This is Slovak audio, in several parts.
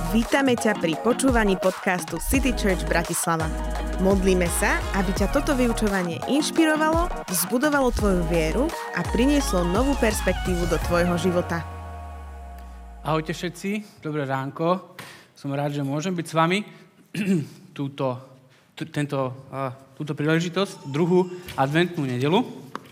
Vítame ťa pri počúvaní podcastu City Church Bratislava. Modlíme sa, aby ťa toto vyučovanie inšpirovalo, vzbudovalo tvoju vieru a prinieslo novú perspektívu do tvojho života. Ahojte všetci, dobré ránko. Som rád, že môžem byť s vami túto príležitosť, druhú adventnú nedeľu.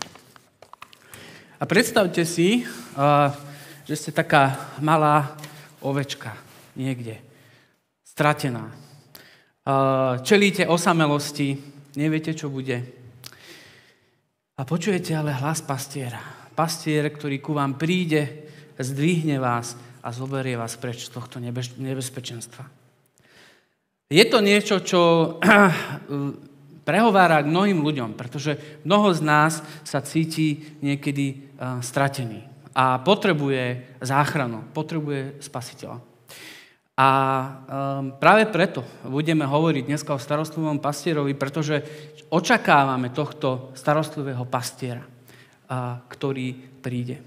A predstavte si, že ste taká malá ovečka niekde, stratená. Čelíte osamelosti, neviete, čo bude. A počujete ale hlas pastiera. Pastier, ktorý ku vám príde, zdvihne vás a zoberie vás preč z tohto nebezpečenstva. Je to niečo, čo prehovára k mnohým ľuďom, pretože mnoho z nás sa cíti niekedy stratený a potrebuje záchranu, potrebuje spasiteľa. A práve preto budeme hovoriť dneska o starostlivom pastierovi, pretože očakávame tohto starostlivého pastiera, ktorý príde.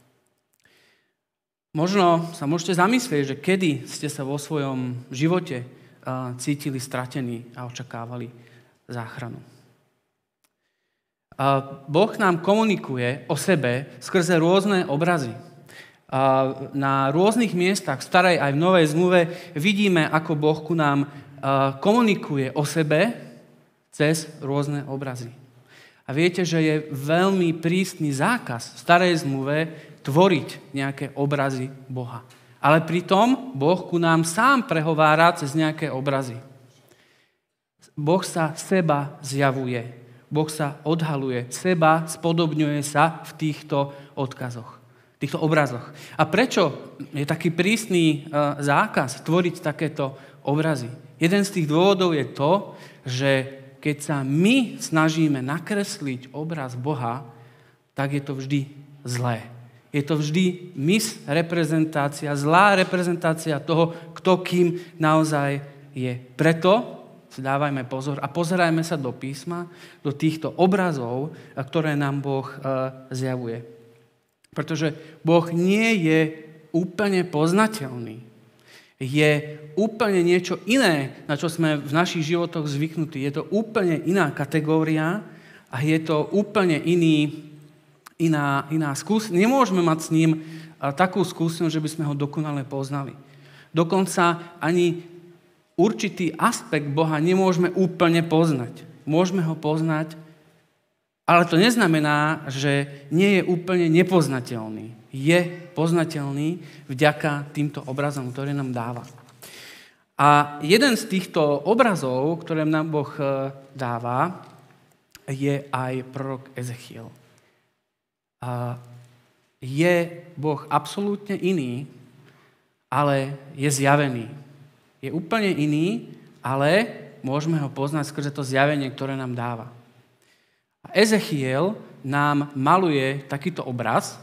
Možno sa môžete zamyslieť, že kedy ste sa vo svojom živote cítili stratení a očakávali záchranu. Boh nám komunikuje o sebe skrze rôzne obrazy. Na rôznych miestach, v starej aj v novej zmluve, vidíme, ako Boh ku nám komunikuje o sebe cez rôzne obrazy. A viete, že je veľmi prísny zákaz v starej zmluve tvoriť nejaké obrazy Boha. Ale pritom Boh ku nám sám prehovára cez nejaké obrazy. Boh sa seba zjavuje. Boh sa odhaluje. Seba spodobňuje sa v týchto odkazoch. Týchto obrazoch. A prečo je taký prísny zákaz tvoriť takéto obrazy? Jeden z tých dôvodov je to, že keď sa my snažíme nakresliť obraz Boha, tak je to vždy zlé. Je to vždy misreprezentácia, zlá reprezentácia toho, kto kým naozaj je. Preto si dávajme pozor a pozerajme sa do písma, do týchto obrazov, ktoré nám Boh zjavuje. Pretože Boh nie je úplne poznateľný. Je úplne niečo iné, na čo sme v našich životoch zvyknutí. Je to úplne iná kategória a je to úplne iná skúsenosť. Nemôžeme mať s ním takú skúsenosť, že by sme ho dokonale poznali. Dokonca ani určitý aspekt Boha nemôžeme úplne poznať. Môžeme ho poznať, ale to neznamená, že nie je úplne nepoznateľný. Je poznateľný vďaka týmto obrazom, ktoré nám dáva. A jeden z týchto obrazov, ktoré nám Boh dáva, je aj prorok Ezechiel. Je Boh absolútne iný, ale je zjavený. Je úplne iný, ale môžeme ho poznať skrze to zjavenie, ktoré nám dáva. A Ezechiel nám maluje takýto obraz,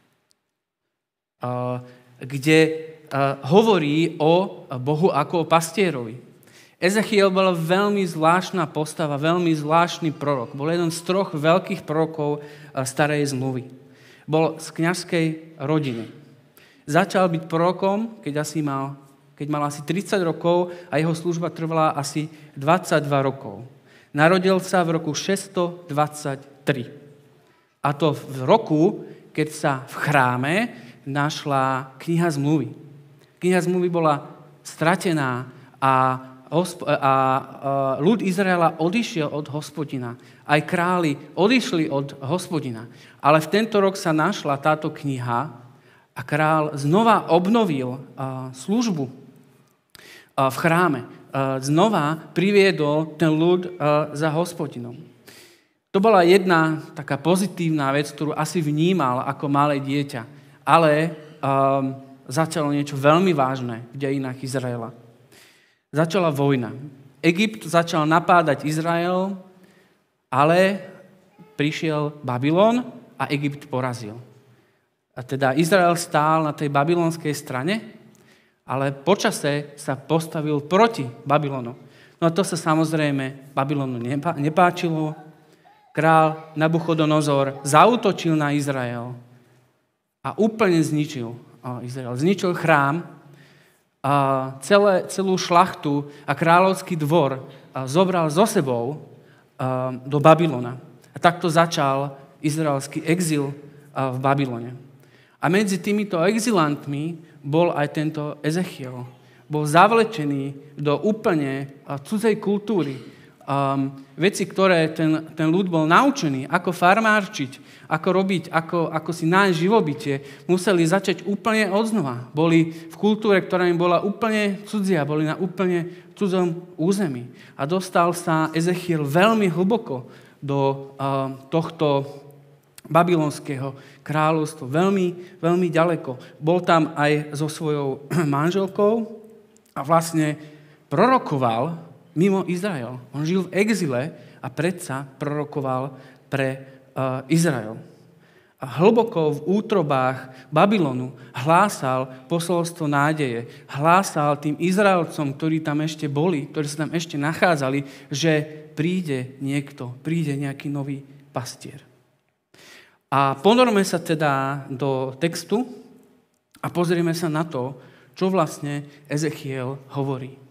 kde hovorí o Bohu ako o pastierovi. Ezechiel bola veľmi zvláštna postava, veľmi zvláštny prorok. Bol jeden z 3 veľkých prorokov starej zmluvy. Bol z kňazskej rodiny. Začal byť prorokom, keď mal asi 30 rokov a jeho služba trvala asi 22 rokov. Narodil sa v roku 623. A to v roku, keď sa v chráme našla kniha zmluvy. Kniha zmluvy bola stratená a ľud Izraela odišiel od Hospodina. Aj králi odišli od Hospodina. Ale v tento rok sa našla táto kniha a král znova obnovil službu v chráme. Znova priviedol ten ľud za Hospodinom. To bola jedna taká pozitívna vec, ktorú asi vnímal ako malé dieťa. Ale začalo niečo veľmi vážne v dejinách Izraela. Začala vojna. Egypt začal napádať Izrael, ale prišiel Babylon a Egypt porazil. A teda Izrael stál na tej babylonskej strane, ale počase sa postavil proti Babylonu. No a to sa samozrejme Babylonu nepáčilo. Král Nabuchodonozor zaútočil na Izrael a úplne zničil Izrael. Zničil chrám celú šlachtu a kráľovský dvor zobral so sebou do Babylona. A takto začal izraelský exil v Babylone. A medzi týmito exilantmi bol aj tento Ezechiel. Bol zavlečený do úplne cudzej kultúry. Veci, ktoré ten ľud bol naučený, ako farmárčiť, ako robiť, ako si nájsť živobytie, museli začať úplne odznova. Boli v kultúre, ktorá im bola úplne cudzia, boli na úplne cudzom území. A dostal sa Ezechiel veľmi hlboko do tohto babylonského kráľovstva. Veľmi, veľmi ďaleko. Bol tam aj so svojou manželkou a vlastne prorokoval mimo Izrael. On žil v exile a predsa prorokoval pre Izrael. A hlboko v útrobách Babylonu hlásal posolstvo nádeje. Hlásal tým Izraelcom, ktorí tam ešte boli, ktorí sa tam ešte nachádzali, že príde niekto, príde nejaký nový pastier. A ponorme sa teda do textu a pozrieme sa na to, čo vlastne Ezechiel hovorí.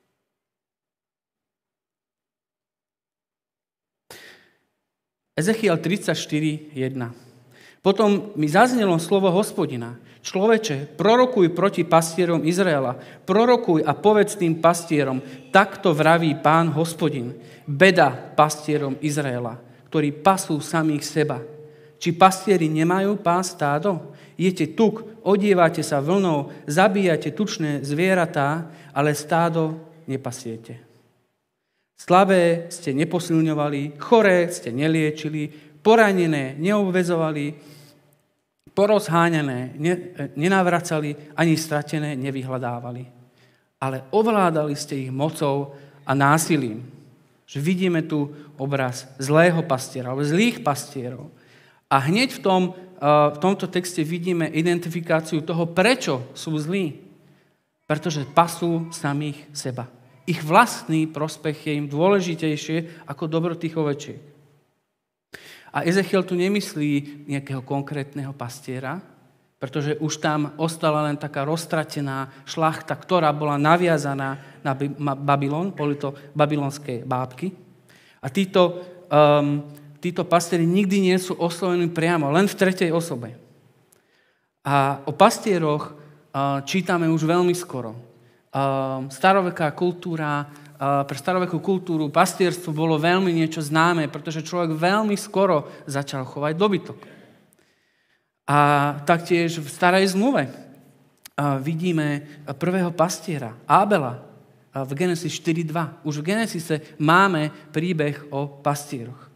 Ezechiel 34:1. Potom mi zaznelo slovo Hospodina. Človeče, prorokuj proti pastierom Izraela. Prorokuj a povedz tým pastierom, takto vraví Pán Hospodin. Beda pastierom Izraela, ktorí pasú samých seba. Či pastieri nemajú pás stádo? Jete tuk, odievate sa vlnou, zabíjate tučné zvieratá, ale stádo nepasiete. Slabé ste neposilňovali, choré ste neliečili, poranené neobväzovali, porozháňané nenavracali, ani stratené nevyhľadávali. Ale ovládali ste ich mocou a násilím. Že vidíme tu obraz zlého pastiera, alebo zlých pastierov. A hneď v tomto texte vidíme identifikáciu toho, prečo sú zlí. Pretože pasú samých seba. Ich vlastný prospech je im dôležitejšie ako dobro tých ovečiek. A Ezechiel tu nemyslí nejakého konkrétneho pastiera, pretože už tam ostala len taká roztratená šlachta, ktorá bola naviazaná na Babylon, boli to babylonské bábky. A títo pastieri nikdy nie sú oslovení priamo, len v tretej osobe. A o pastieroch čítame už veľmi skoro. Staroveká kultúra, pre starovekú kultúru pastierstvo bolo veľmi niečo známe, pretože človek veľmi skoro začal chovať dobytok. A taktiež v starej zmluve vidíme prvého pastiera, Ábela, v Genesis 4.2. Už v Genesise máme príbeh o pastieroch.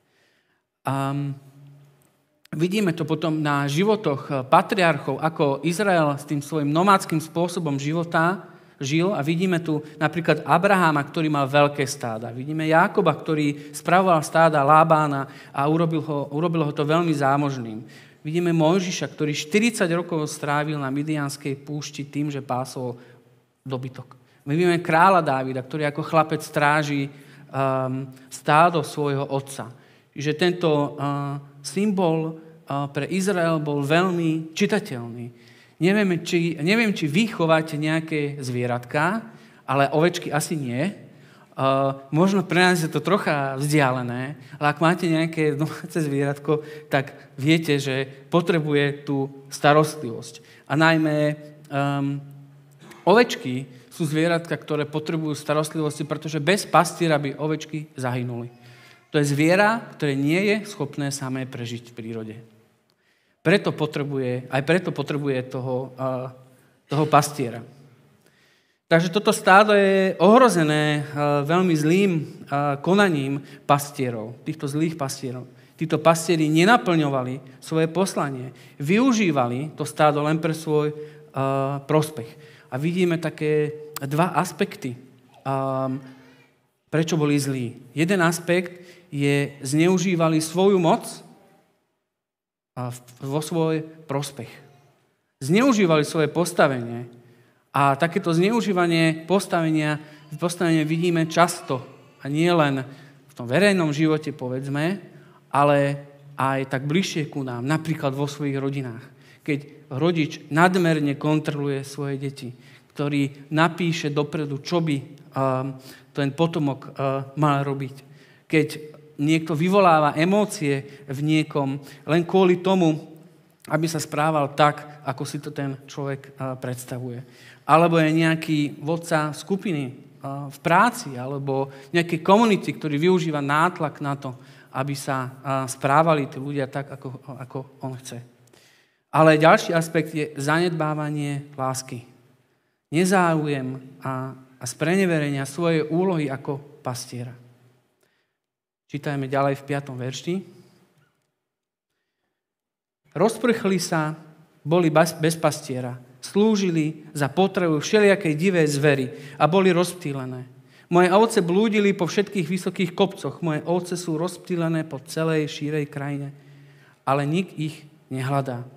Vidíme to potom na životoch patriarchov, ako Izrael s tým svojím nomádskym spôsobom života žil a vidíme tu napríklad Abraháma, ktorý mal veľké stáda. Vidíme Jákoba, ktorý spravoval stáda Lábána a urobil ho to veľmi zámožným. Vidíme Mojžiša, ktorý 40 rokov strávil na Midianskej púšti tým, že pásol dobytok. Vidíme kráľa Dávida, ktorý ako chlapec stráži stádo svojho otca. Že tento symbol pre Izrael bol veľmi čitateľný. Neviem, či vy chováte nejaké zvieratká, ale ovečky asi nie. Možno pre nás je to trocha vzdialené, ale ak máte nejaké domáce zvieratko, tak viete, že potrebuje tú starostlivosť. A najmä ovečky sú zvieratka, ktoré potrebujú starostlivosti, pretože bez pastiera by ovečky zahynuli. To je zviera, ktoré nie je schopné samé prežiť v prírode. Preto potrebuje toho pastiera. Takže toto stádo je ohrozené veľmi zlým konaním pastierov, týchto zlých pastierov. Títo pastieri nenaplňovali svoje poslanie. Využívali to stádo len pre svoj prospech. A vidíme také dva aspekty, prečo boli zlí. Jeden aspekt je, zneužívali svoju moc vo svoj prospech. Zneužívali svoje postavenie a takéto zneužívanie postavenia vidíme často a nie len v tom verejnom živote, povedzme, ale aj tak bližšie ku nám, napríklad vo svojich rodinách. Keď rodič nadmerne kontroluje svoje deti, ktorý napíše dopredu, čo by ten potomok mal robiť. Keď niekto vyvoláva emócie v niekom len kvôli tomu, aby sa správal tak, ako si to ten človek predstavuje. Alebo je nejaký vodca skupiny v práci, alebo nejaké komunity, ktorý využíva nátlak na to, aby sa správali tí ľudia tak, ako on chce. Ale ďalší aspekt je zanedbávanie lásky. Nezáujem a spreneverenia svojej úlohy ako pastiera. Čítajme ďalej v 5. verši. Rozprchli sa, boli bez pastiera, slúžili za potrebu všelijakej divej zvery a boli rozptýlené. Moje ovce blúdili po všetkých vysokých kopcoch, moje ovce sú rozptýlené po celej šírej krajine, ale nik ich nehľadá.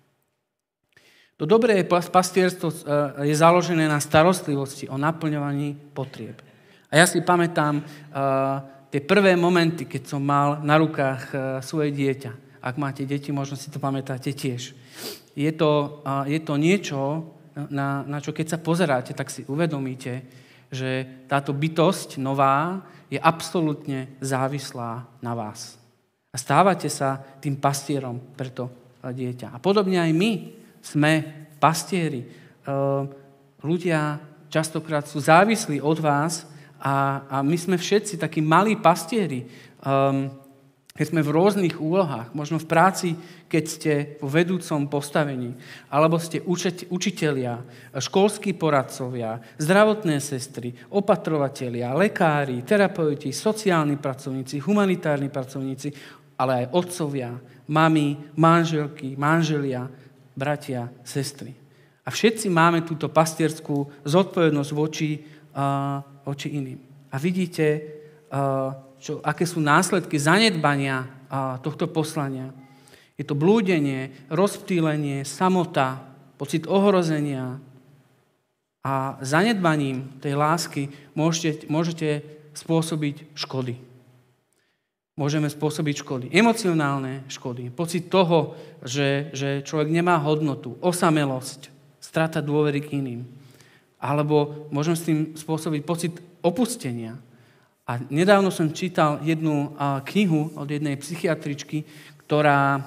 To dobré pastierstvo je založené na starostlivosti o naplňovaní potrieb. A ja si pamätám tie prvé momenty, keď som mal na rukách svoje dieťa. Ak máte deti, možno si to pamätáte tiež. Je to niečo, na čo keď sa pozeráte, tak si uvedomíte, že táto bytosť nová je absolútne závislá na vás. A stávate sa tým pastierom pre to dieťa. A podobne aj my sme pastieri. Ľudia častokrát sú závislí od vás a my sme všetci takí malí pastieri. Keď sme v rôznych úlohách, možno v práci, keď ste vo vedúcom postavení, alebo ste učitelia, školskí poradcovia, zdravotné sestry, opatrovatelia, lekári, terapeuti, sociálni pracovníci, humanitárni pracovníci, ale aj otcovia, mami, manželky, manželia, bratia, sestry. A všetci máme túto pastierskú zodpovednosť voči iným. A vidíte, aké sú následky zanedbania tohto poslania. Je to blúdenie, rozptýlenie, samota, pocit ohrozenia. A zanedbaním tej lásky môžete spôsobiť škody. Môžeme spôsobiť škody. Emocionálne škody. Pocit toho, že človek nemá hodnotu, osamelosť, strata dôvery k iným. Alebo môžeme s tým spôsobiť pocit opustenia. A nedávno som čítal jednu knihu od jednej psychiatričky, ktorá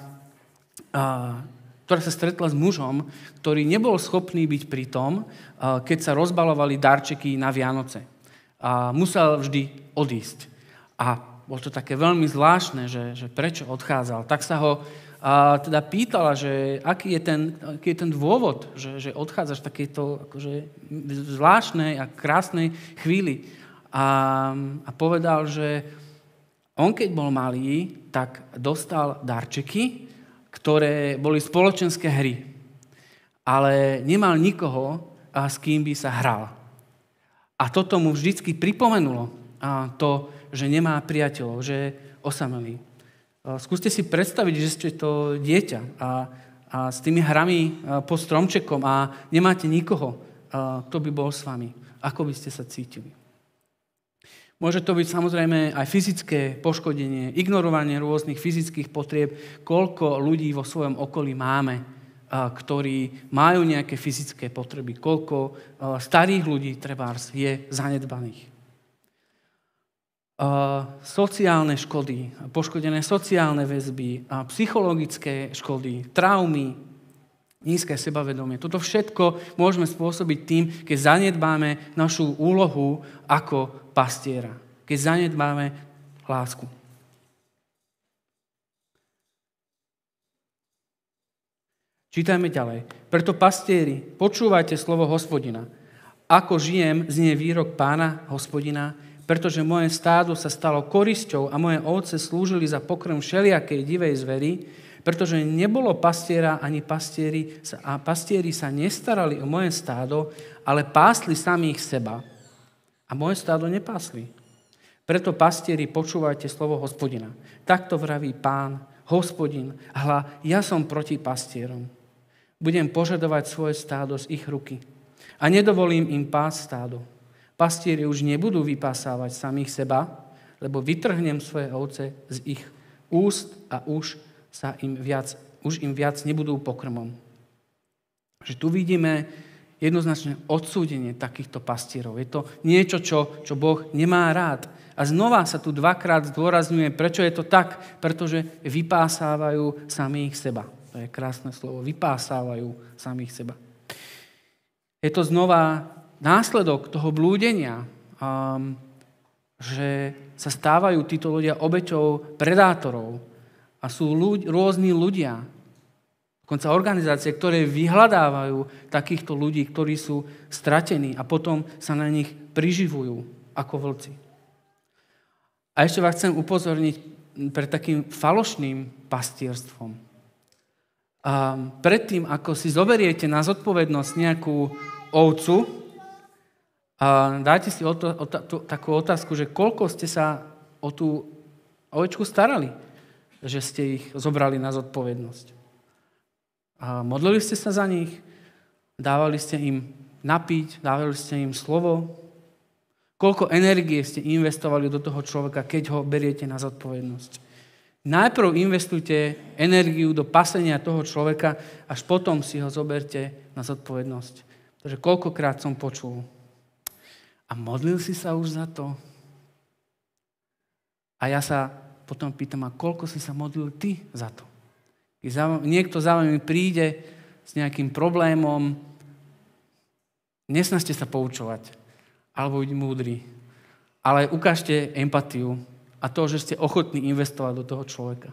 sa stretla s mužom, ktorý nebol schopný byť pri tom, keď sa rozbalovali darčeky na Vianoce. A musel vždy odísť. A bolo to také veľmi zvláštne, že prečo odchádzal. Tak sa ho teda pýtala, že aký je ten dôvod, že odchádzaš v takejto akože zvláštnej a krásnej chvíli. A povedal, že on keď bol malý, tak dostal darčeky, ktoré boli spoločenské hry. Ale nemal nikoho, s kým by sa hral. A toto mu vždycky pripomenulo to, že nemá priateľov, že je osamelý. Skúste si predstaviť, že ste to dieťa a s tými hrami pod stromčekom a nemáte nikoho, kto by bol s vami. Ako by ste sa cítili? Môže to byť samozrejme aj fyzické poškodenie, ignorovanie rôznych fyzických potrieb, koľko ľudí vo svojom okolí máme, ktorí majú nejaké fyzické potreby, koľko starých ľudí trebárs je zanedbaných. Sociálne škody, poškodené sociálne väzby, psychologické škody, traumy, nízke sebavedomie. Toto všetko môžeme spôsobiť tým, keď zanedbáme našu úlohu ako pastiera. Keď zanedbáme lásku. Čítajme ďalej. Preto pastieri, počúvajte slovo Hospodina. Ako žijem, znie výrok Pána Hospodina, pretože moje stádo sa stalo korisťou a moje ovce slúžili za pokrm všelijakej divej zveri, pretože nebolo pastiera ani pastieri sa nestarali o moje stádo, ale pásli samých seba. A moje stádo nepásli. Preto pastieri, počúvajte slovo Hospodina. Takto vraví Pán, Hospodin, hľa, ja som proti pastierom. Budem požadovať svoje stádo z ich ruky a nedovolím im pásť stádo. Pastieri už nebudú vypásávať samých seba, lebo vytrhnem svoje ovce z ich úst a už im viac nebudú pokrmom. Že tu vidíme jednoznačne odsúdenie takýchto pastierov. Je to niečo, čo Boh nemá rád. A znova sa tu dvakrát zdôrazňuje, prečo je to tak, pretože vypásávajú samých seba. To je krásne slovo. Vypásávajú samých seba. Je to znova následok toho blúdenia, že sa stávajú títo ľudia obeťou predátorov a sú rôzni ľudia, dokonca organizácie, ktoré vyhľadávajú takýchto ľudí, ktorí sú stratení a potom sa na nich priživujú ako vlci. A ešte vás chcem upozorniť pred takým falošným pastierstvom. Predtým, ako si zoberiete na zodpovednosť nejakú ovcu, dajte si takú otázku, že koľko ste sa o tú ovečku starali, že ste ich zobrali na zodpovednosť. Modlili ste sa za nich, dávali ste im napiť, dávali ste im slovo. Koľko energie ste investovali do toho človeka, keď ho beriete na zodpovednosť. Najprv investujte energiu do pasenia toho človeka, až potom si ho zoberte na zodpovednosť. Takže koľkokrát som počul. A modlil si sa už za to? A ja sa potom pýtam, a koľko si sa modlil ty za to? Keď niekto za vami príde s nejakým problémom, nesnažte sa poučovať, alebo byť múdri, ale ukážte empatiu a to, že ste ochotní investovať do toho človeka.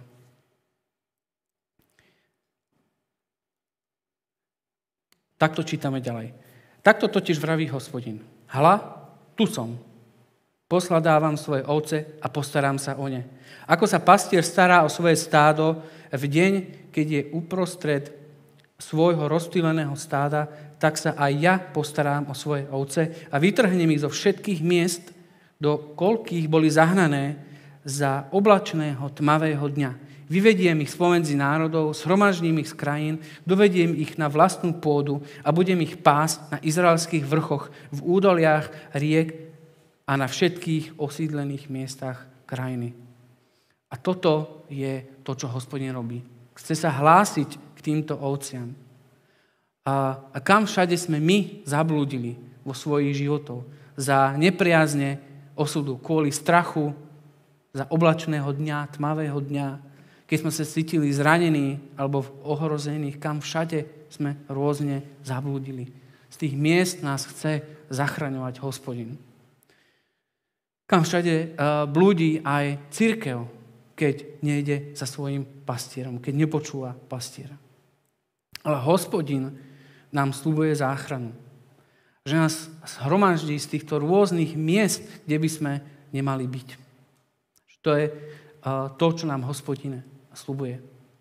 Takto čítame ďalej. Takto totiž vraví Hospodin. Hľa, tu som. Posladávam svoje ovce a postarám sa o ne. Ako sa pastier stará o svoje stádo v deň, keď je uprostred svojho rozptýleného stáda, tak sa aj ja postarám o svoje ovce a vytrhnem ich zo všetkých miest, do koľkých boli zahnané za oblačného tmavého dňa. Vyvediem ich spomedzi národov, shromaždím ich z krajín, dovediem ich na vlastnú pôdu a budem ich pásť na izraelských vrchoch, v údoliach riek a na všetkých osídlených miestach krajiny. A toto je to, čo Hospodin robí. Chce sa hlásiť k týmto ovciam. A kam všade sme my zablúdili vo svojich životoch za nepriazne osudu, kvôli strachu, za oblačného dňa, tmavého dňa, keď sme sa cítili zranení alebo ohrozených, kam všade sme rôzne zablúdili. Z tých miest nás chce zachraňovať Hospodin. Kam všade blúdi aj cirkev, keď nejde za svojím pastierom, keď nepočúva pastiera. Ale Hospodin nám sľubuje záchranu. Že nás zhromaždí z týchto rôznych miest, kde by sme nemali byť. To je to, čo nám Hospodin sľubuje.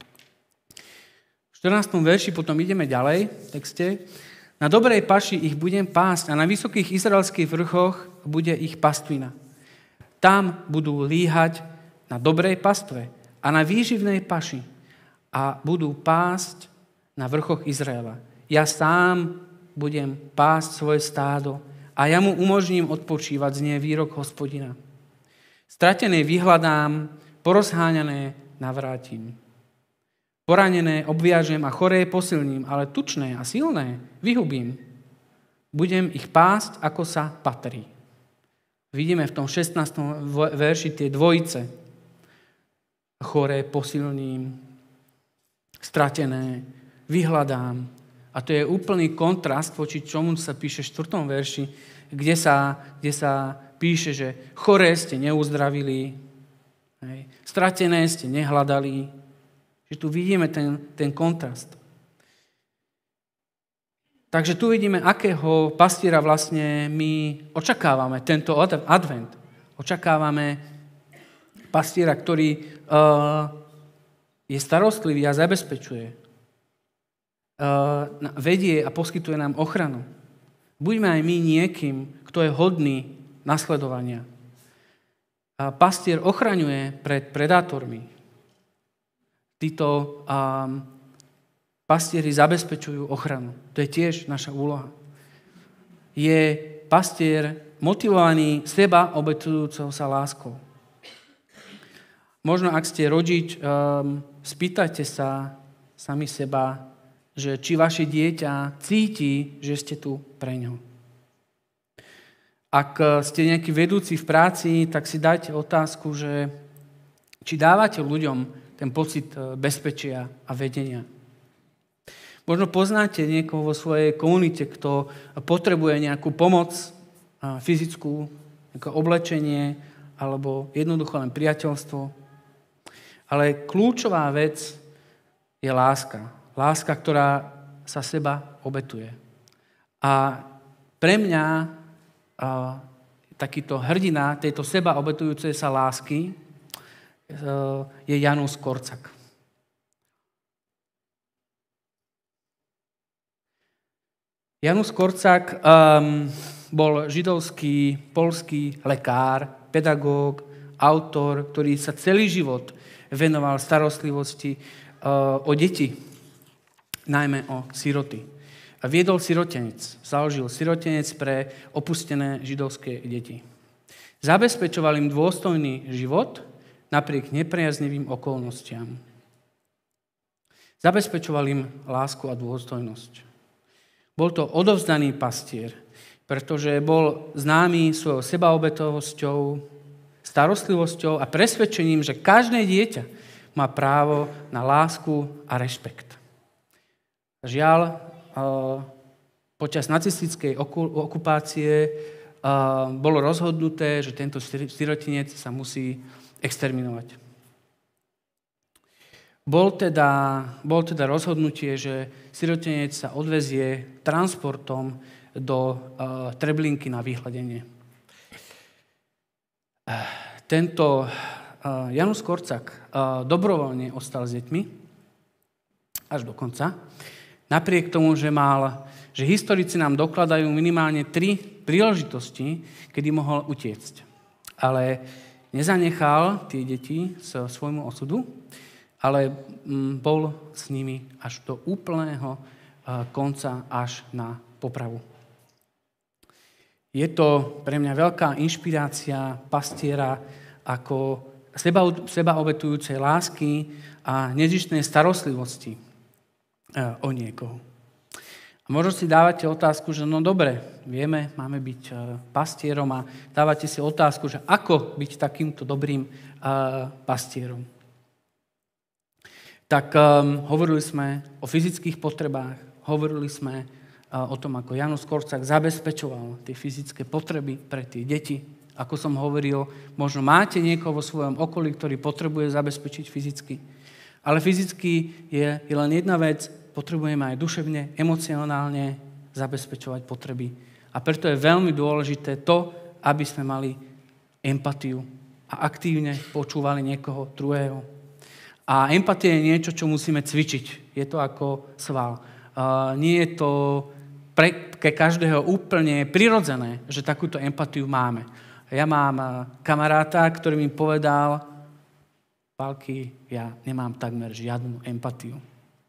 V 14. verši potom ideme ďalej v texte. Na dobrej paši ich budem pásť a na vysokých izraelských vrchoch bude ich pastvina. Tam budú líhať na dobrej pastve a na výživnej paši a budú pásť na vrchoch Izraela. Ja sám budem pásť svoje stádo a ja mu umožním odpočívať, znie výrok Hospodina. Stratené vyhľadám, porozháňané navrátim. Poranené obviažem a choré posilním, ale tučné a silné vyhubím. Budem ich pásť, ako sa patrí. Vidíme v tom 16. verši tie dvojice. Choré posilním, stratené vyhľadám. A to je úplný kontrast voči čomu sa píše v 4. verši, kde sa píše, že choré ste neuzdravili, stratené ste nehľadali. Že tu vidíme ten kontrast. Takže tu vidíme, akého pastiera vlastne my očakávame tento advent. Očakávame pastiera, ktorý je starostlivý a zabezpečuje. Vedie a poskytuje nám ochranu. Buďme aj my niekým, kto je hodný nasledovania. Pastier ochraňuje pred predátormi. Títo pastieri zabezpečujú ochranu. To je tiež naša úloha. Je pastier motivovaný seba obetujúcou sa láskou. Možno, ak ste rodič, spýtajte sa sami seba, že či vaše dieťa cíti, že ste tu pre ňo. Ak ste nejaký vedúci v práci, tak si dajte otázku, že či dávate ľuďom ten pocit bezpečia a vedenia. Možno poznáte niekoho vo svojej komunite, kto potrebuje nejakú pomoc, fyzickú, nejaké oblečenie, alebo jednoducho len priateľstvo. Ale kľúčová vec je láska. Láska, ktorá sa seba obetuje. A pre mňa takýto hrdina tejto seba obetujúcej sa lásky je Janus Korczak. Janus Korczak bol židovský, poľský lekár, pedagóg, autor, ktorý sa celý život venoval starostlivosti o deti, najmä o siroty. Viedol sirotenec, založil sirotenec pre opustené židovské deti. Zabezpečoval im dôstojný život napriek nepriaznivým okolnostiam. Zabezpečoval im lásku a dôstojnosť. Bol to odovzdaný pastier, pretože bol známy svojou sebaobetovosťou, starostlivosťou a presvedčením, že každé dieťa má právo na lásku a rešpekt. Žiaľ, počas nacistickej okupácie bolo rozhodnuté, že tento sirotinec sa musí exterminovať. Bol teda rozhodnutie, že sirotinec sa odvezie transportom do Treblinky na vyhladenie. Tento Janus Korczak dobrovoľne ostal s deťmi až do konca. Napriek tomu, že historici nám dokladajú minimálne 3 príležitosti, kedy mohol utiecť. Ale nezanechal tie deti svojmu osudu, ale bol s nimi až do úplného konca, až na popravu. Je to pre mňa veľká inšpirácia pastiera ako sebaobetujúcej lásky a nezištnej starostlivosti o niekoho. A možno si dávate otázku, že no dobre, vieme, máme byť pastierom a dávate si otázku, že ako byť takýmto dobrým pastierom. Tak hovorili sme o fyzických potrebách, hovorili sme o tom, ako Janus Korczak zabezpečoval tie fyzické potreby pre tie deti. Ako som hovoril, možno máte niekoho vo svojom okolí, ktorý potrebuje zabezpečiť fyzicky. Ale fyzicky je len jedna vec, potrebujeme aj duševne, emocionálne zabezpečovať potreby. A preto je veľmi dôležité to, aby sme mali empatiu a aktívne počúvali niekoho druhého. A empatia je niečo, čo musíme cvičiť. Je to ako sval. Nie je to pre každého úplne prirodzené, že takúto empatiu máme. Ja mám kamaráta, ktorý mi povedal, Pálky, ja nemám takmer žiadnu empatiu.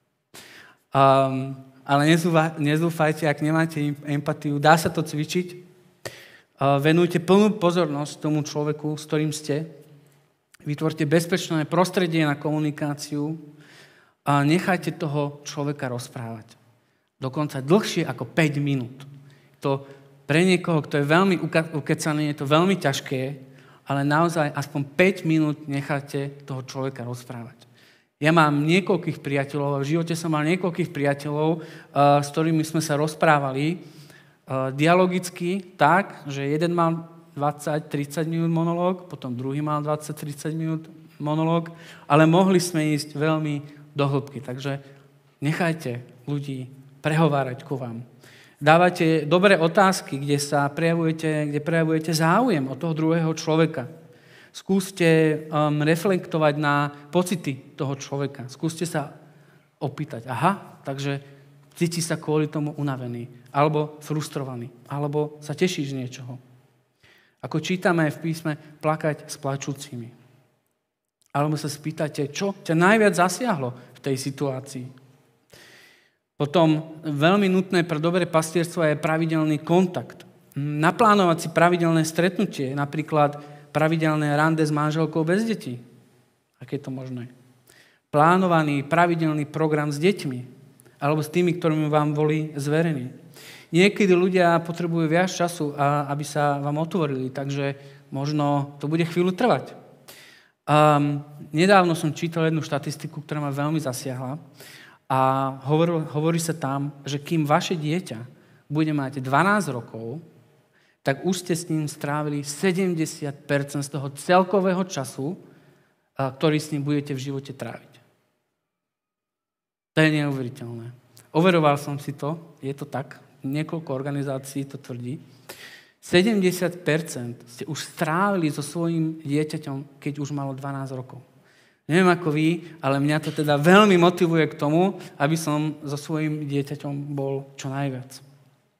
Ale nezúfajte, ak nemáte empatiu, dá sa to cvičiť. Venujte plnú pozornosť tomu človeku, s ktorým ste. Vytvorte bezpečné prostredie na komunikáciu a nechajte toho človeka rozprávať. Dokonca dlhšie ako 5 minút. To pre niekoho, kto je veľmi ukecaný, je to veľmi ťažké, ale naozaj aspoň 5 minút nechajte toho človeka rozprávať. Ja mám niekoľkých priateľov, v živote som mal niekoľkých priateľov, s ktorými sme sa rozprávali dialogicky tak, že jeden mal 20-30 minút monológ, potom druhý mal 20-30 minút monológ, ale mohli sme ísť veľmi do hĺbky. Takže nechajte ľudí prehovárať ku vám. Dávate dobré otázky, kde prejavujete záujem od toho druhého človeka. Skúste reflektovať na pocity toho človeka. Skúste sa opýtať. Aha, takže cíti sa kvôli tomu unavený, alebo frustrovaný, alebo sa tešíš z niečoho. Ako čítame v písme, plakať s plačúcimi. Alebo sa spýtate, čo ťa najviac zasiahlo v tej situácii. Potom veľmi nutné pre dobré pastierstvo je pravidelný kontakt. Naplánovať si pravidelné stretnutie, napríklad pravidelné rande s manželkou bez detí. Aké je to možné? Plánovaný pravidelný program s deťmi. alebo s tými, ktorými vám boli zverení. Niekedy ľudia potrebujú viac času, aby sa vám otvorili, takže možno to bude chvíľu trvať. Nedávno som čítal jednu štatistiku, ktorá ma veľmi zasiahla a hovorí sa tam, že kým vaše dieťa bude mať 12 rokov, tak už ste s ním strávili 70% z toho celkového času, ktorý s ním budete v živote tráviť. To je neuveriteľné. Overoval som si to, je to tak, niekoľko organizácií to tvrdí. 70% ste už strávili so svojím dieťaťom, keď už malo 12 rokov. Neviem ako vy, ale mňa to teda veľmi motivuje k tomu, aby som so svojím dieťaťom bol čo najviac.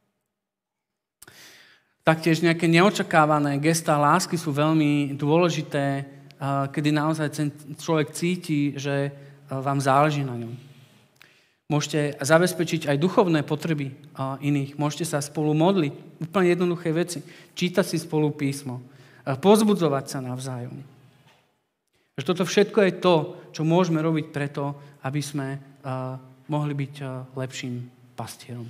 Taktiež nejaké neočakávané gestá lásky sú veľmi dôležité, kedy naozaj ten človek cíti, že vám záleží na ňom. Môžete zabezpečiť aj duchovné potreby iných. Môžete sa spolu modliť. Úplne jednoduché veci. Čítať si spolu písmo. Povzbudzovať sa navzájom. Že toto všetko je to, čo môžeme robiť preto, aby sme mohli byť lepším pastierom.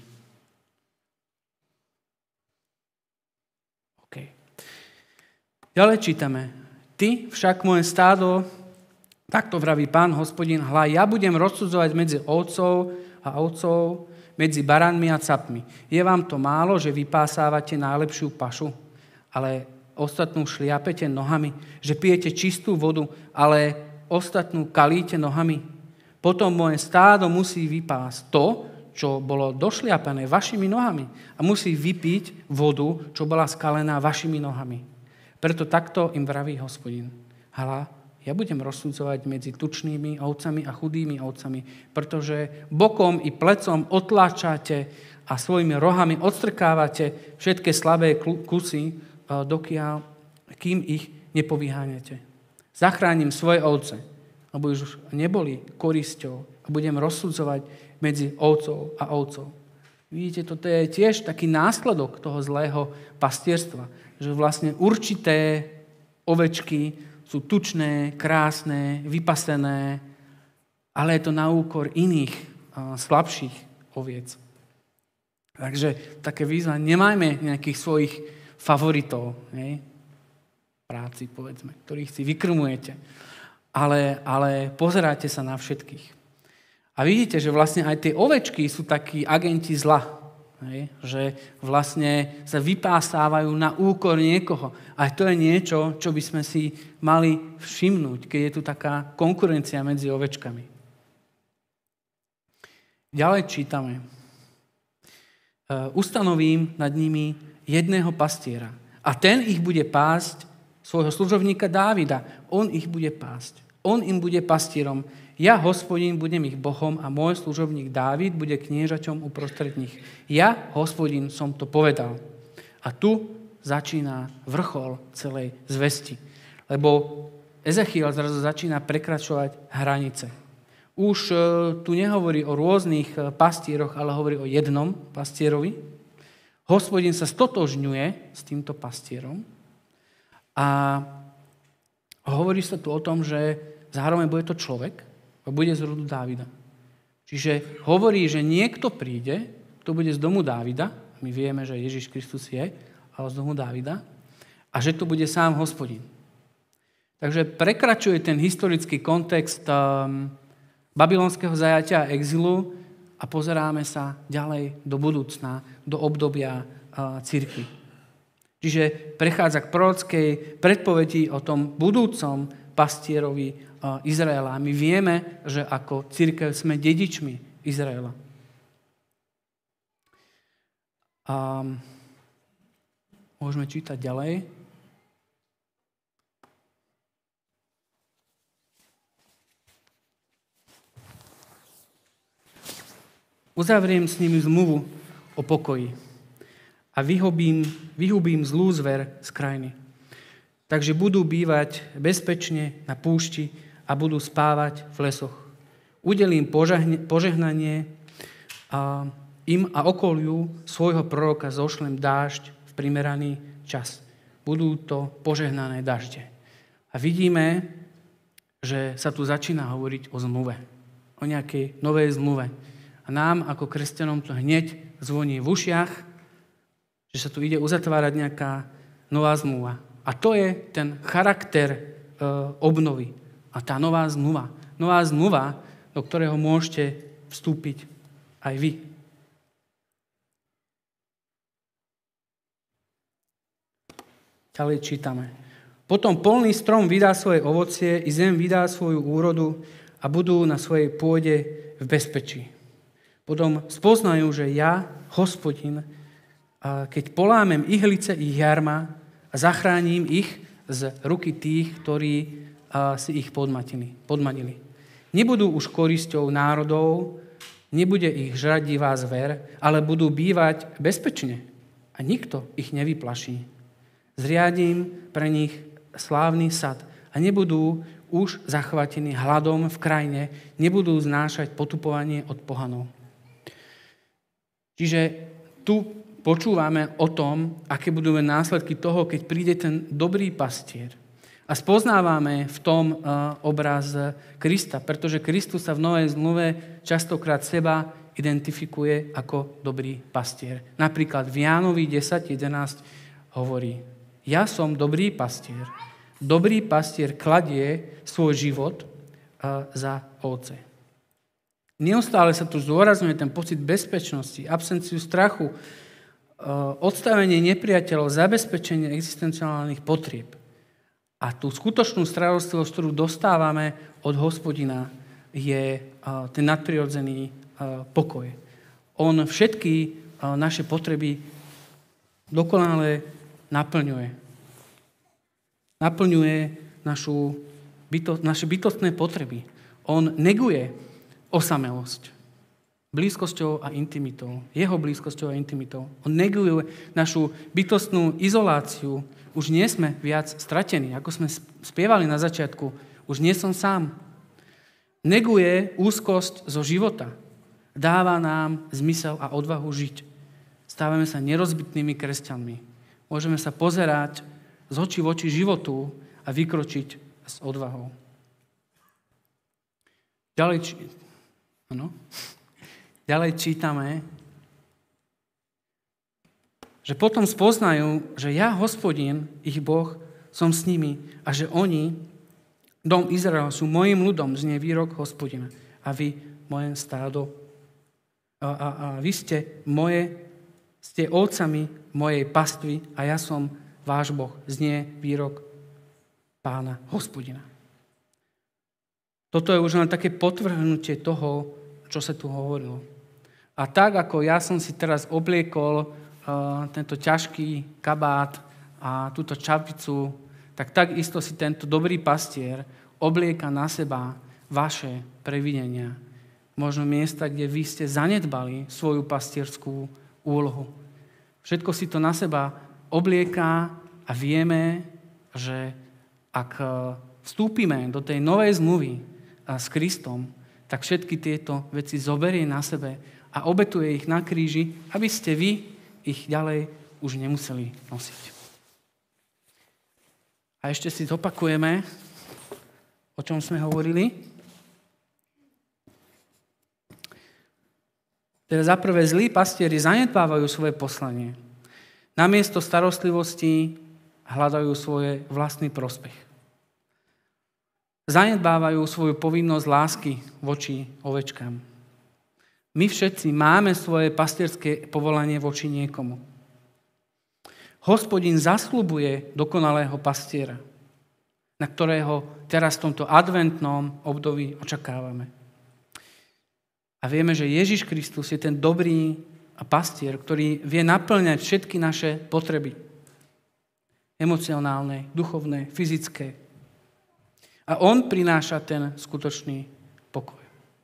Okay. Ďalej čítame. Ty však moje stádo, takto vraví Pán Hospodin, hľa, ja budem rozsudzovať medzi ovcov a ovcov, medzi baranmi a capmi. Je vám to málo, že vypásávate najlepšiu pašu, ale ostatnú šliapete nohami, že pijete čistú vodu, ale ostatnú kalíte nohami. Potom moje stádo musí vypásť to, čo bolo došliapané vašimi nohami a musí vypiť vodu, čo bola skalená vašimi nohami. Preto takto im vraví Hospodin. Hľa, ja budem rozsudzovať medzi tučnými ovcami a chudými ovcami, pretože bokom i plecom otláčate a svojimi rohami odstrkávate všetky slabé kusy, kým ich nepovyháňate. Zachránim svoje ovce, lebo už neboli korisťou a budem rozsudzovať medzi ovcov a ovcov. Vidíte, toto je tiež taký následok toho zlého pastierstva, že vlastne určité ovečky sú tučné, krásne, vypasené, ale je to na úkor iných slabších oviec. Takže také výzva, nemajme nejakých svojich favoritov, práci, povedzme, ktorých si vykrmujete, ale pozeráte sa na všetkých. A vidíte, že vlastne aj tie ovečky sú takí agenti zla, že vlastne sa vypásávajú na úkor niekoho. A to je niečo, čo by sme si mali všimnúť, keď je tu taká konkurencia medzi ovečkami. Ďalej čítame. Ustanovím nad nimi jedného pastiera a ten ich bude pásť svojho služobníka Dávida. On ich bude pásť. On im bude pastierom. Ja, Hospodin, budem ich Bohom a môj služobník Dávid bude kniežaťom uprostred nich. Ja, Hospodin, som to povedal. A tu začína vrchol celej zvesti. Lebo Ezechiel zrazu začína prekračovať hranice. Už tu nehovorí o rôznych pastieroch, ale hovorí o jednom pastierovi. Hospodin sa stotožňuje s týmto pastierom a hovorí sa tu o tom, že zároveň bude to človek, a bude z rodu Dávida. Čiže hovorí, že niekto príde, kto bude z domu Dávida, my vieme, že Ježiš Kristus je, ale z domu Dávida, a že to bude sám Hospodin. Takže prekračuje ten historický kontext babylonského zajatia a exilu a pozeráme sa ďalej do budúcna, do obdobia cirkvi. Čiže prechádza k prorockej predpovedi o tom budúcom pastierovi Izraela. My vieme, že ako cirkev sme dedičmi Izraela. Môžeme čítať ďalej. Uzavriem s nimi zmluvu o pokoji a vyhubím zlú zver z krajiny. Takže budú bývať bezpečne na púšti a budú spávať v lesoch. Udelím požehnanie im a okoliu svojho proroka zošlem dážď v primeraný čas. Budú to požehnané dažde. A vidíme, že sa tu začína hovoriť o zmluve. O nejakej novej zmluve. A nám, ako kresťanom, to hneď zvoní v ušiach, že sa tu ide uzatvárať nejaká nová zmluva. A to je ten charakter obnovy. A tá nová zmluva. Nová zmluva, do ktorého môžete vstúpiť aj vy. Ďalej čítame. Potom polný strom vydá svoje ovocie, i zem vydá svoju úrodu a budú na svojej pôde v bezpečí. Potom spoznajú, že ja, Hospodin, keď polámem ihlice ich jarma a zachránim ich z ruky tých, ktorí si ich podmanili. Nebudú už korisťou národov, nebude ich žrať divá zver, ale budú bývať bezpečne a nikto ich nevyplaší. Zriadím pre nich slávny sad a nebudú už zachvatení hladom v krajine, nebudú znášať potupovanie od pohanov. Čiže tu počúvame o tom, aké budú následky toho, keď príde ten dobrý pastier. A spoznávame v tom obraz Krista, pretože Kristus sa v Novej zmluve častokrát seba identifikuje ako dobrý pastier. Napríklad v Jánovi 10:11 hovorí: Ja som dobrý pastier. Dobrý pastier kladie svoj život za ovce. Neustále sa tu zdôrazňuje ten pocit bezpečnosti, absenciu strachu, odstavenie nepriateľov, zabezpečenie existenciálnych potrieb. A tú skutočnú starostlivosť, ktorú dostávame od Hospodina, je ten nadprirodzený pokoj. On všetky naše potreby dokonale naplňuje. Naplňuje naše bytostné potreby. On neguje osamelosť blízkosťou a intimitou. Jeho blízkosťou a intimitou. On neguje našu bytostnú izoláciu. Už nie sme viac stratení. Ako sme spievali na začiatku, už nie som sám. Neguje úzkosť zo života. Dáva nám zmysel a odvahu žiť. Stávame sa nerozbitnými kresťanmi. Môžeme sa pozerať z očí v oči životu a vykročiť s odvahou. Ďalej čítame, že potom spoznajú, že ja, Hospodin, ich Boh, som s nimi a že oni, dom Izraela, sú mojim ľudom, znie výrok Hospodina. A vy, moje stádo, a vy ste ovcami mojej pastvy a ja som váš Boh, znie výrok Pána Hospodina. Toto je už len také potvrdnutie toho, čo sa tu hovorilo. A tak, ako ja som si teraz obliekol tento ťažký kabát a túto čapicu, tak takisto si tento dobrý pastier oblieka na seba vaše previnenia. Možno miesta, kde vy ste zanedbali svoju pastierskú úlohu. Všetko si to na seba oblieká a vieme, že ak vstúpime do tej novej zmluvy s Kristom, tak všetky tieto veci zoberie na sebe a obetuje ich na kríži, aby ste vy ich ďalej už nemuseli nosiť. A ešte si zopakujeme, o čom sme hovorili. Teda za prvé, zlí pastieri zanedbávajú svoje poslanie. Namiesto starostlivosti hľadajú svoj vlastný prospech. Zanedbávajú svoju povinnosť lásky voči ovečkám. My všetci máme svoje pastierské povolanie voči niekomu. Hospodin zasľubuje dokonalého pastiera, na ktorého teraz v tomto adventnom období očakávame. A vieme, že Ježiš Kristus je ten dobrý pastier, ktorý vie naplňať všetky naše potreby. Emocionálne, duchovné, fyzické. A on prináša ten skutočný pokoj.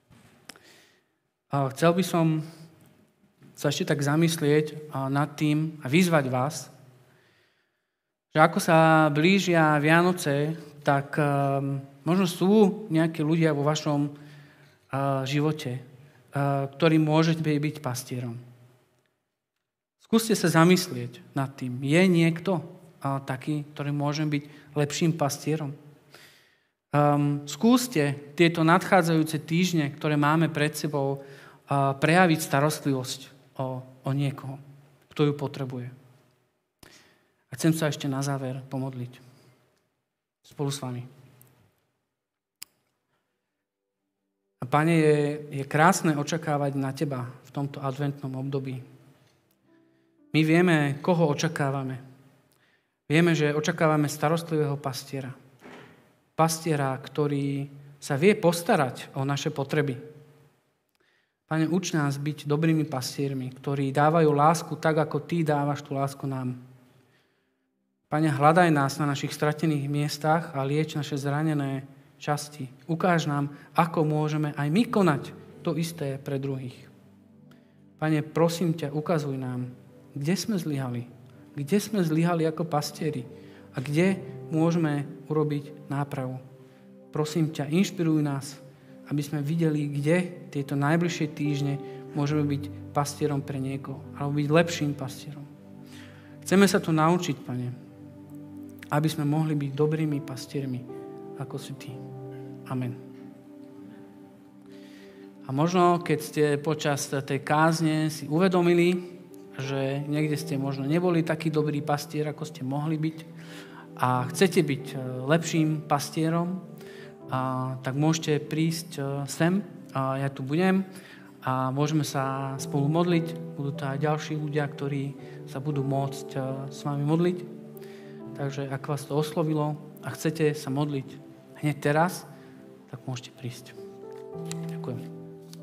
A chcel by som sa ešte tak zamyslieť nad tým a vyzvať vás, že ako sa blížia Vianoce, tak možno sú nejakí ľudia vo vašom živote, ktorí môžete byť pastierom. Skúste sa zamyslieť nad tým. Je niekto taký, ktorý môže byť lepším pastierom? Skúste tieto nadchádzajúce týždne, ktoré máme pred sebou, prejaviť starostlivosť o niekoho, kto ju potrebuje. A chcem sa ešte na záver pomodliť spolu s vami. A Pane, je krásne očakávať na Teba v tomto adventnom období. My vieme, koho očakávame. Vieme, že očakávame starostlivého pastiera. Pastiera, ktorý sa vie postarať o naše potreby. Pane, uč nás byť dobrými pastiermi, ktorí dávajú lásku tak, ako Ty dávaš tú lásku nám. Pane, hľadaj nás na našich stratených miestach a lieč naše zranené časti. Ukáž nám, ako môžeme aj my konať to isté pre druhých. Pane, prosím ťa, ukazuj nám, kde sme zlyhali. Kde sme zlyhali ako pastieri a kde môžeme urobiť nápravu. Prosím ťa, inšpiruj nás, aby sme videli, kde tieto najbližšie týždne môžeme byť pastierom pre niekoho, alebo byť lepším pastierom. Chceme sa to naučiť, Pane, aby sme mohli byť dobrými pastiermi, ako si Ty. Amen. A možno, keď ste počas tej kázne si uvedomili, že niekde ste možno neboli taký dobrý pastier, ako ste mohli byť a chcete byť lepším pastierom, tak môžete prísť sem, ja tu budem a môžeme sa spolu modliť. Budú to aj ďalší ľudia, ktorí sa budú môcť s vami modliť. Takže ak vás to oslovilo a chcete sa modliť hneď teraz, tak môžete prísť. Ďakujem.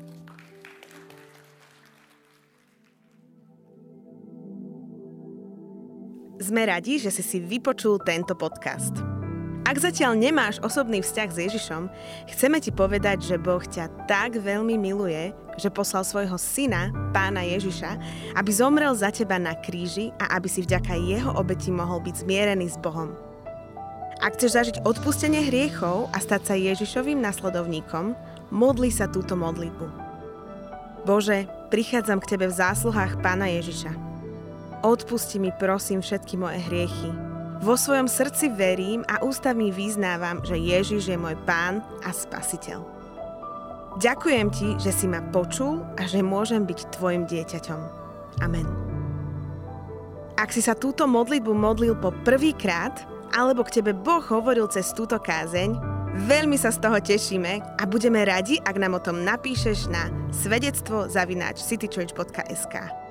Sme radi, že si vypočul tento podcast. Ak zatiaľ nemáš osobný vzťah s Ježišom, chceme ti povedať, že Boh ťa tak veľmi miluje, že poslal svojho syna, Pána Ježiša, aby zomrel za teba na kríži a aby si vďaka jeho obeti mohol byť zmierený s Bohom. Ak chceš zažiť odpustenie hriechov a stať sa Ježišovým nasledovníkom, modli sa túto modlitbu. Bože, prichádzam k Tebe v zásluhách Pána Ježiša. Odpusti mi, prosím, všetky moje hriechy. Vo svojom srdci verím a ústami vyznávam, že Ježiš je môj Pán a Spasiteľ. Ďakujem Ti, že si ma počul a že môžem byť Tvojim dieťaťom. Amen. Ak si sa túto modlitbu modlil po prvýkrát, alebo k Tebe Boh hovoril cez túto kázeň, veľmi sa z toho tešíme a budeme radi, ak nám o tom napíšeš na svedectvo@citychurch.sk.